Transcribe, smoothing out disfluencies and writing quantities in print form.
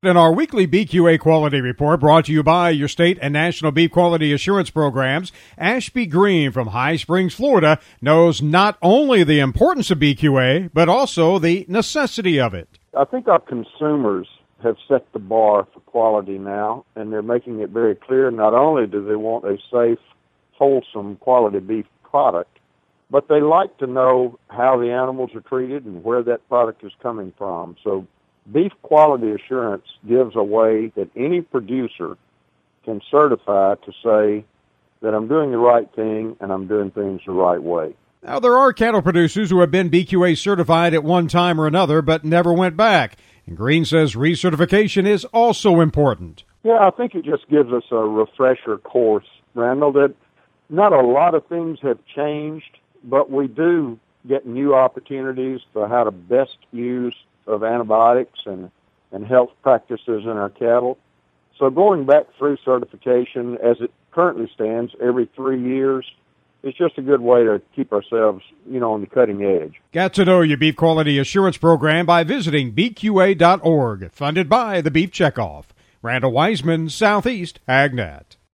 In our weekly BQA Quality Report, brought to you by your state and national beef quality assurance programs, Ashby Green from High Springs, Florida, knows not only the importance of BQA, but also the necessity of it. I think our consumers have set the bar for quality now, and they're making it very clear not only do they want a safe, wholesome, quality beef product, but they like to know how the animals are treated and where that product is coming from. So beef quality assurance gives a way that any producer can certify to say that I'm doing the right thing and I'm doing things the right way. Now, there are cattle producers who have been BQA certified at one time or another but never went back. And Green says recertification is also important. Yeah, I think it just gives us a refresher course, Randall, that not a lot of things have changed, but we do get new opportunities for how to best use of antibiotics and health practices in our cattle. So going back through certification as it currently stands every 3 years is just a good way to keep ourselves, on the cutting edge. Get to know your beef quality assurance program by visiting bqa.org, funded by the Beef Checkoff. Randall Wiseman, Southeast AgNet.